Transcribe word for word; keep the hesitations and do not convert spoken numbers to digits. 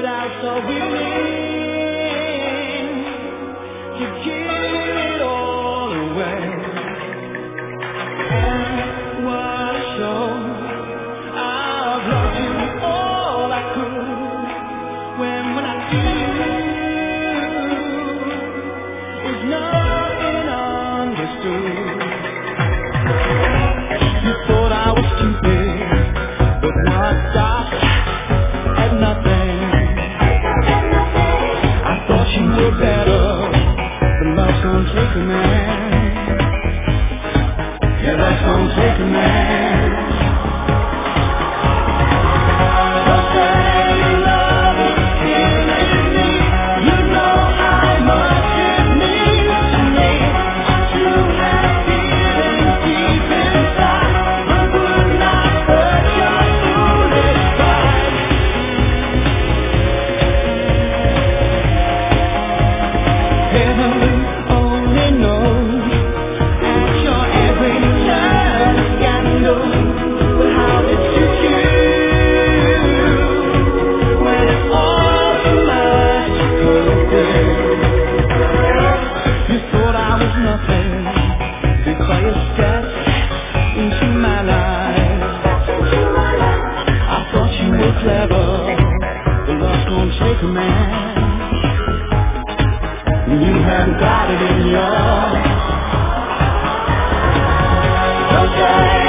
out so willing to give it all away. And what a show! I've loved you all I could. When when I do, is nothing understood. You thought I was stupid, but now I stopped at nothing. I thought you were better, but love's gonna take a man. Yeah, love's gonna take a man. So say you love me, killing me. You know how much it means to me. To have feelings deep inside, but would not hurt your foolish pride. Heaven only knows, at your every turn a scandal, but how it suits you when it's all too much to cope with. You thought I was nothing before you stepped into my life. I thought you were clever, but love's gonna take a man. You haven't got it in your. Okay.